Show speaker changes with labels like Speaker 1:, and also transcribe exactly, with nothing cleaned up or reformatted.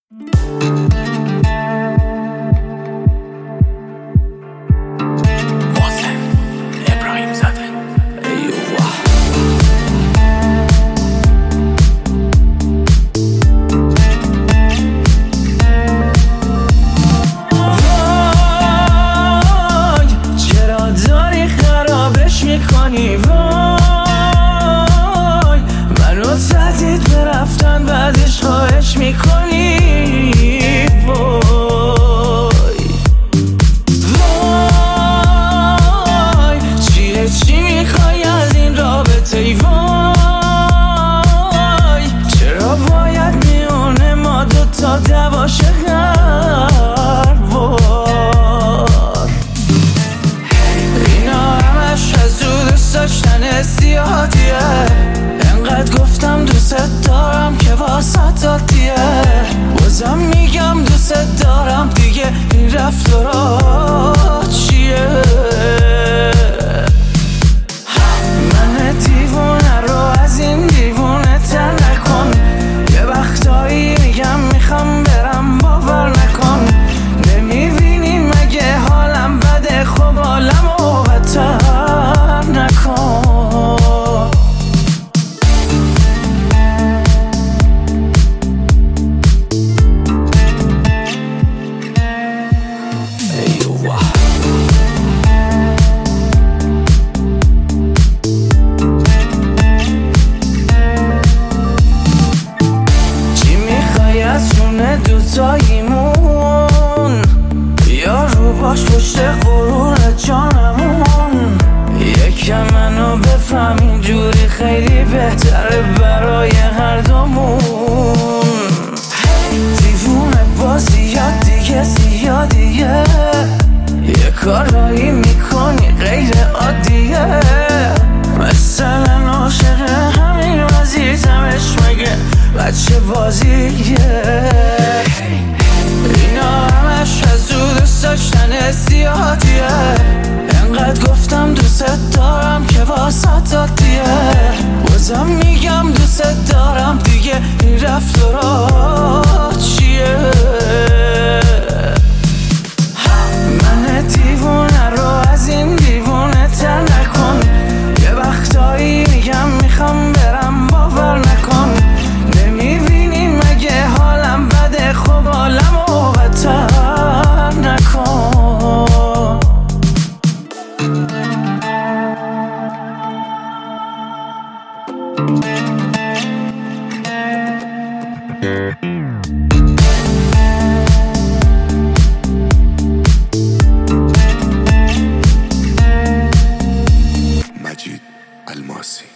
Speaker 1: میکنی وای منو تهدید به رفتن بعدش خواهش میکنی وای وای چیه چی میخوای از این رابطه ای وای چرا باید میونه ما دوتا دواشه هر وار اینا همش از او دوست داشتن زیادیه انقدر گفتم دوست دارم که واسه دادیه بازم میگم دوست دارم دیگه این رفتارا چیه من دیوونه رو از این دیوونه تر نکن یه وقتایی میگم میخوام برم باور نکن نمیبینی مگه حالم بده خب حالمو بدتر نکن دوتاییمون یا رو باش پشت غرور جانمون یکم منو بفهم اینجوری خیلی بهتره برای هر دومون دیوونه بازیات دیگه زیادیه یه کارایی میکنی غیر عادیه مثلا عاشق همین وزیزمش مگه بچه بازیه اینا همش از او دوست داشتن زیادیه انقدر گفتم دوست دارم که واسه دادیه بازم میگم دوست دارم دیگه این رفتارا چیه من دیوونه رو از این دیوونه تر نکن یه وقتایی میگم میخوام برم باور نکن نمیبینی مگه حالم بده خب حالمو بدتر نکن
Speaker 2: مجید الماسی